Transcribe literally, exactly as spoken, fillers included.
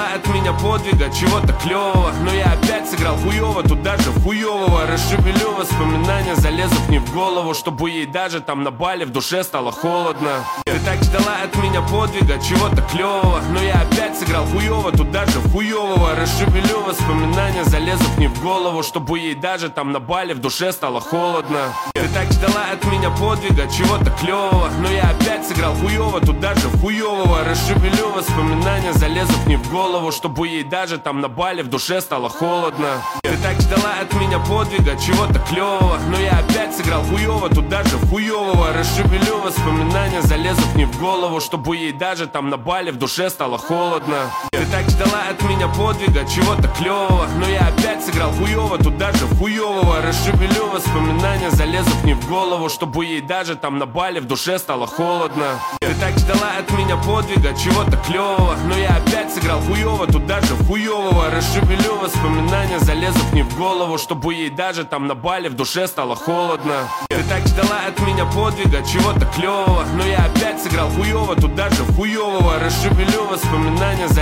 от меня подвига, чего-то клёвого. Но я опять сыграл хуёво, тут даже хуёвого. Расшевелю воспоминания, залезу к ней в голову, чтобы ей даже там на бале в душе стало холодно. Ты так ждала от меня подвига, чего-то клёвого. Но я опять сыграл хуёво, тут даже хуёвого. Расшевелю воспоминания, залезу к ней в голову, чтобы ей даже там на бале в душе стало холодно. Ты так ждала от меня подвига, чего-то клёвого. Но я опять сыграл хуёво, тут даже хуёвого. Расшевелю воспоминания, залезу к ней в голову, чтобы ей даже там на бале в душе стало холодно. Ты так ждала от меня подвига, чего-то клёвого. Но я опять сыграл хуёво, тут даже хуёвого. Расшевелю воспоминания, залезу к ней в голову, чтобы ей даже там на бале в душе стало холодно. Ты так ждала от меня подвига, чего-то клёвого. Но я опять сыграл хуёво, тут даже хуёвого. Расшевелю воспоминания, залезу к ней в голову, чтобы ей даже там на бале в душе стало холодно. Ты так ждала от меня подвига, чего-то клёвого. Но я опять сыграл хуёво, тут даже хуёвого. Расшевелю воспоминания, залезу к ней в голову, чтобы ей даже там на бале в душе стало холодно. Ты так ждала от меня подвига, чего-то клёвого. Но я опять сыграл хуёво, тут даже хуёвого. Расшевелю воспоминания,